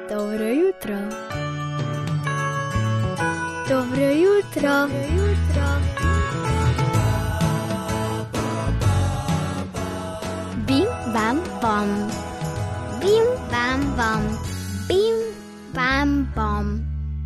Dobro jutro. Dobro jutro. Bim, bam, bom. Bim, bam, bom. Bim, bam, bom.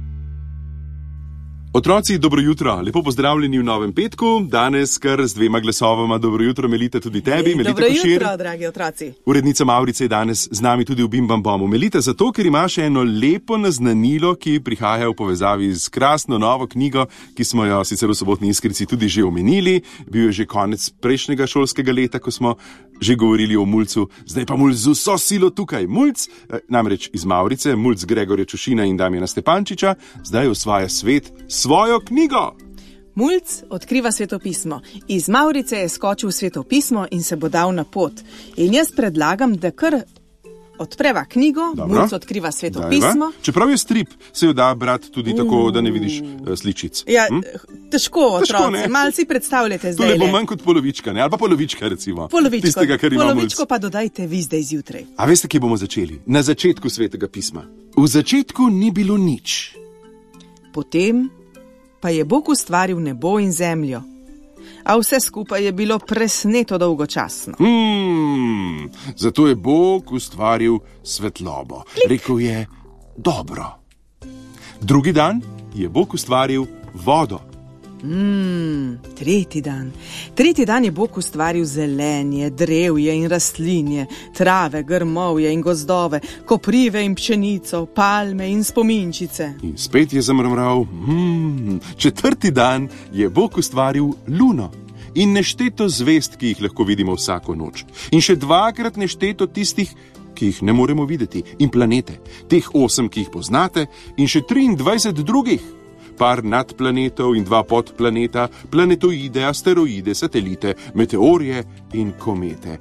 Otroci, dobro jutro, lepo pozdravljeni v novem petku, danes kar z 2 glasovama. Dobro jutro, Melita, tudi tebi. Melita dobro Košir, jutro, dragi otroci. Urednica Mavrice je danes z nami tudi v Bim Bam Bomu. Melita, zato, ker ima še eno lepo naznanilo, ki prihaja v povezavi z krasno novo knjigo, ki smo jo sicer v Sobotni Iskrici tudi že omenili. Bil je že konec prejšnjega šolskega leta, ko smo že govorili o Mulcu, zdaj pa Mulc z vso silo tukaj. Mulc, namreč iz Mavrice, Mulc Gregorja Čušina in Damjana Stepančiča, zdaj osvaja svet svojo knjigo. Mulc odkriva svetopismo. Iz Mavrice je skočil v svetopismo in se bo dal na pot. In jaz predlagam, da kar odpreva knjigo. Dobro. Mulc odkriva svetopismo. Dajva. Čeprav je strip, se jo da brati tudi tako, da ne vidiš sličic. Ja, težko, otroci. Mal si predstavljate zdaj. To ne bo manj kot polovička, ne? Ali pa polovička, recimo. Polovičko, tistega, kar ima Mulc. Polovičko pa dodajte vi zdaj zjutraj. A veste, kje bomo začeli? Na začetku Svetega pisma. V začetku ni bilo nič. Potem pa je Bog ustvaril nebo in zemljo. A vse skupaj je bilo presneto dolgočasno. Zato je Bog ustvaril svetlobo. Rekel je, dobro. Drugi dan je Bog ustvaril vodo. Tretji dan je Bog ustvaril zelenje, drevje in rastlinje, trave, grmovje in gozdove, koprive in pšenico, palme in spominčice. In spet je zamrmral. Četrti dan je Bog ustvaril luno in nešteto zvezd, ki jih lahko vidimo vsako noč. In še 2-krat nešteto tistih, ki jih ne moremo videti, in planete, teh 8, ki jih poznate, in še 23 drugih. Par nadplanetov in 2 podplaneta, planetoide, asteroide, satelite, meteorje in komete.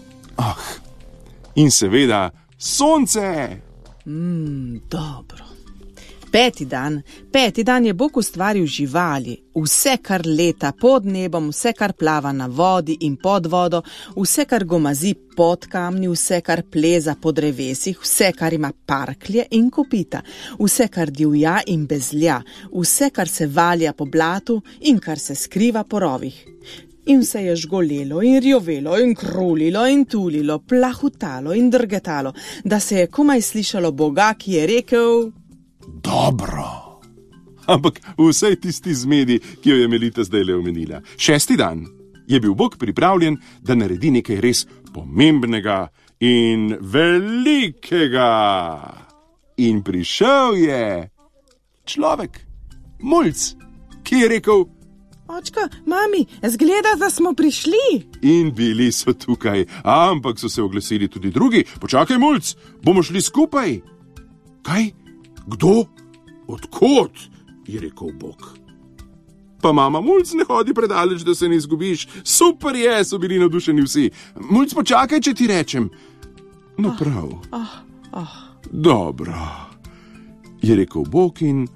In seveda sonce! Dobro. Peti dan je Bog ustvaril živali, vse, kar leta pod nebom, vse, kar plava na vodi in pod vodo, vse, kar gomazi pod kamni, vse, kar pleza po drevesih, vse, kar ima parklje in kopita, vse, kar divja in bezlja, vse, kar se valja po blatu in kar se skriva po rovih. In vse je žgolelo in rjovelo in krulilo in tulilo, plahutalo in drgetalo, da se je komaj slišalo Boga, ki je rekel: dobro. Ampak vsej tisti zmedi, ki jo je Melita zdaj le omenila. 6. dan je bil Bog pripravljen, da naredi nekaj res pomembnega in velikega. In prišel je človek, Mulc, ki je rekel: očka, mami, zgleda, da smo prišli. In bili so tukaj, ampak so se oglasili tudi drugi. Počakaj, Mulc, bomo šli skupaj. Kaj? Kdo? Odkot? Je rekel Bog. Pa mama, Mulc, ne hodi predaleč, da se ne izgubiš. Super je, so bili navdušeni vsi. Mulc, počakaj, če ti rečem. No prav. Dobro, je rekel Bog in...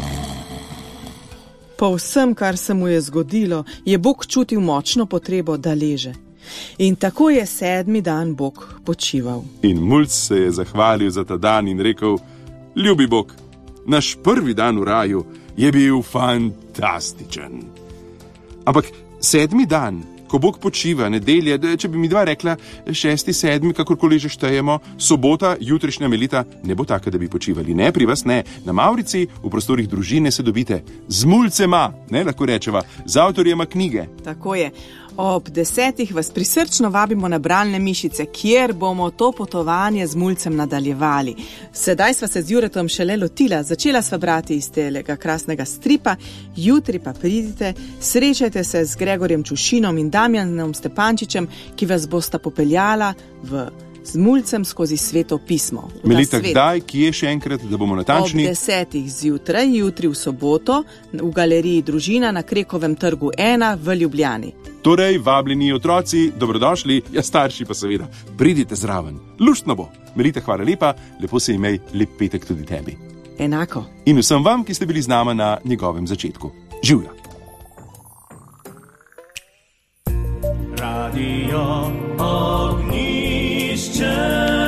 Po vsem, kar se mu je zgodilo, je Bog čutil močno potrebo, da leže. In tako je 7. dan Bog počival. In Mulc se je zahvalil za ta dan in rekel: ljubi Bog, naš prvi dan v raju je bil fantastičen. Ampak 7. dan, ko Bog počiva, nedelja, če bi mi 2 rekla, 6., 7., kakorkoli že štejemo, sobota, jutrišnja, Melita, ne bo taka, da bi počivali. Ne, pri vas ne. Na Mavrici, v prostorih družine se dobite z Mulcema, ne, lahko rečeva, z avtorjema knjige. Tako je. Ob 10. vas prisrčno vabimo na bralne mišice, kjer bomo to potovanje z Mulcem nadaljevali. Sedaj sva se z Juretom šele lotila, začela sva brati iz telega krasnega stripa, jutri pa pridite, srečajte se z Gregorjem Čušinom in Damjanom Stepančičem, ki vas bosta popeljala z Mulcem skozi sveto pismo. Melita, kdaj, kje še enkrat, da bomo natančni? Ob 10. zjutraj, jutri v soboto, v galeriji Družina na Krekovem trgu 1 v Ljubljani. Torej, vabljeni otroci, dobrodošli, ja starši pa seveda, pridite zraven, luštno bo. Melita, hvala lepa, lepo se imej, lep petek tudi tebi. Enako. In vsem vam, ki ste bili z nama na njegovem začetku. Živja. Radio Ognišče.